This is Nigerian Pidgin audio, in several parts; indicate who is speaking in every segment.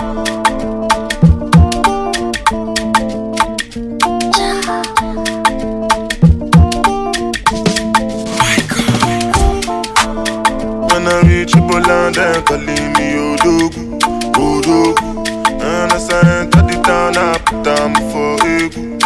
Speaker 1: When I reach Poland, they calling me Odogu, Odogu. And as I enter the town, I put them for Egu,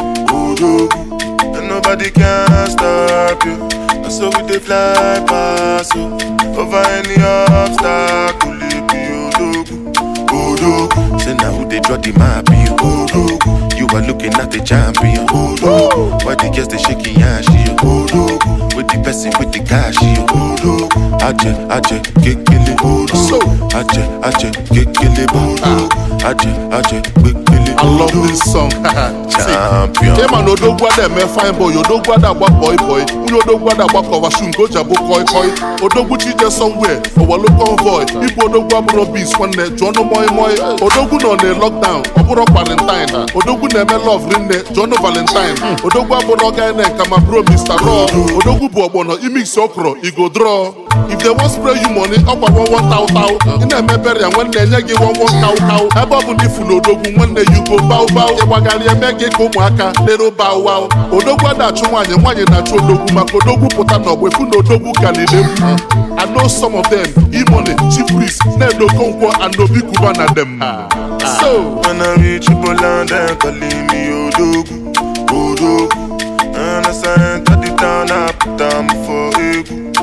Speaker 1: Odogu. And nobody can stop you. And so we they fly past you. Over any obstacle, it be Odogu, Odogu. Say now who they draw the map, you Odogu. You are looking at the champion, Odogu. Why the girls they shaking your shit, Odogu. With the person with the cash, Odogu. Aje, kekele, Odogu. Aje, kekele, Odogu. Aje, kekele.
Speaker 2: I love this song.
Speaker 1: Champion.
Speaker 2: Yeah man, Odogu ada me fine boy. Odogu ada gba boy. Odogu ada gba cover shoe go jabo koi. Odogu chije somewhere. Owalo convoy. Ibo Odogu aburo beats one day. Jono moi. Odogu no ne lockdown. Aburo quarantine. Odogu ne me love rinne. Jono Valentine. Odogu aburo guy ne kama bro Mr. Raw. Odogu bo bono. I mix okro. I go draw. If they want spray you money, up at one tau. In a memory and when they give one cow. Above the full Odogu one day you go bow. Wagali make it come waka. Little bow wow. Odogu ada chumanye na Odogu. Odogu put up with Odogu Kanidem. I know some of them, E-Money, Chief Priest, Nedo Konko, and Nobi Kubana them. So,
Speaker 1: when I reach Poland, they calling me Odogu, Odogu. And as I enter the town, I put them for Egu,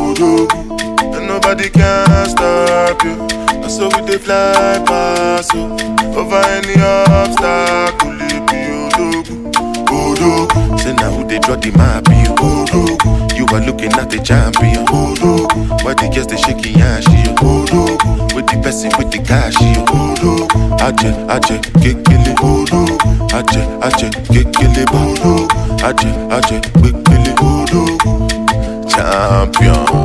Speaker 1: Odogu. And nobody can stop you. And so we they fly past you. Over any obstacle, it be Odogu, Odogu. Say now who they draw the map, you Odogu. You are looking at the champion, Odogu. Why the girls they shaking your shit, Odogu. With the person with the cash, Odogu. Aje, kekele, Odogu. Aje, kekele, Odogu. Aje, kekele, Odogu. Champion.